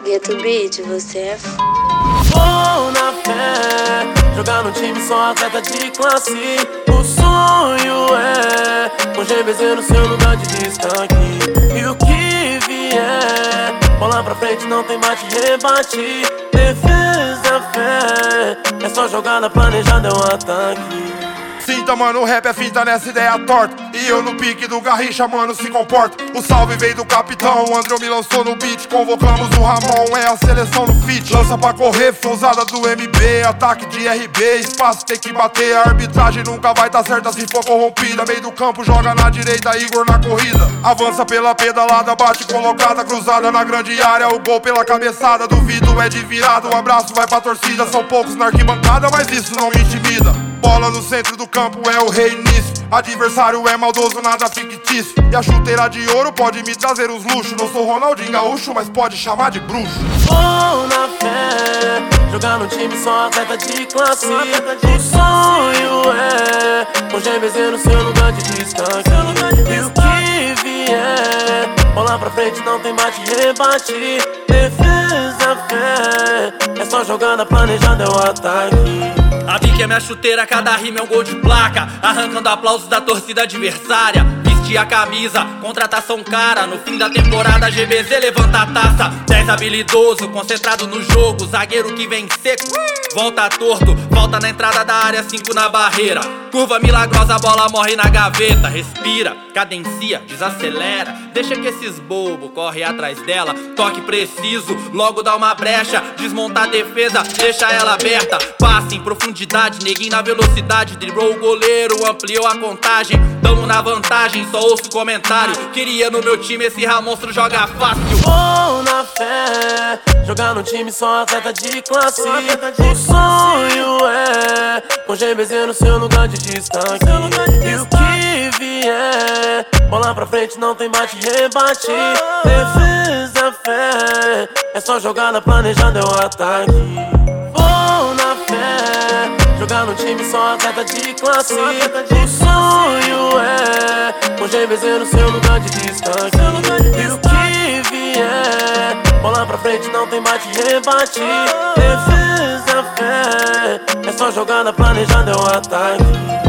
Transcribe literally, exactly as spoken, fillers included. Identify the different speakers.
Speaker 1: Gueto Beat, você é f...
Speaker 2: Vou na fé, jogar no time só atleta de classe. O sonho é com G B Z no seu lugar de destaque. E o que vier, bola pra frente não tem bate-rebate. Defesa, fé, é só jogada planejada, é um ataque.
Speaker 3: Sinta, mano, o rap é finta nessa ideia torta. E eu no pique do Garrincha, mano, se comporta. O salve veio do capitão, o André me lançou no beat. Convocamos o Ramon, é a seleção no feat. Lança pra correr, flousada do M B. Ataque de R B, espaço tem que bater. A arbitragem nunca vai tá certa se for corrompida. Meio do campo, joga na direita, Igor na corrida. Avança pela pedalada, bate colocada, cruzada na grande área. O gol pela cabeçada, duvido é de virada. O abraço vai pra torcida, são poucos na arquibancada, mas isso não me intimida. Bola no centro do campo é o reinício. Adversário é maldoso, nada fictício. E a chuteira de ouro pode me trazer os luxos. Não sou Ronaldinho Gaúcho, mas pode chamar de bruxo.
Speaker 2: Vou na fé, jogar no time só atleta de classe. O sonho é com G B Z no seu lugar de destaque. E o que vier, bola pra frente não tem bate-rebate. Defesa, fé, é só jogada planejada, é o ataque.
Speaker 4: A Vicky é minha chuteira, cada rima é um gol de placa, arrancando aplausos da torcida adversária. Vestir a camisa, contratação cara. No fim da temporada, G B Z levanta a taça. dez habilidoso, concentrado no jogo. Zagueiro que vem seco, volta torto. Volta na entrada da área, cinco na barreira. Curva milagrosa, a bola morre na gaveta. Respira, cadencia, desacelera. Deixa que esses bobos correm atrás dela. Toque preciso, logo dá uma brecha. Desmontar a defesa, deixa ela aberta. Passe em profundidade, neguinho na velocidade. Driblou o goleiro, ampliou a contagem. Tamo na vantagem, só ouço comentário. Queria no meu time, esse Ramonstro joga fácil.
Speaker 2: Vou na fé, jogar no time só atleta de classe. O sonho é com G B Z no seu lugar de destaque. E o que vier, bola pra frente não tem bate-rebate. Defesa, fé, é só jogada planejada, é o ataque. Vou na fé, jogar no time só atleta de classe. O sonho é com G B Z no seu lugar de destaque. E o que vier, bola pra frente não tem bate-rebate. Defesa, fé, é só jogada planejada, é o ataque.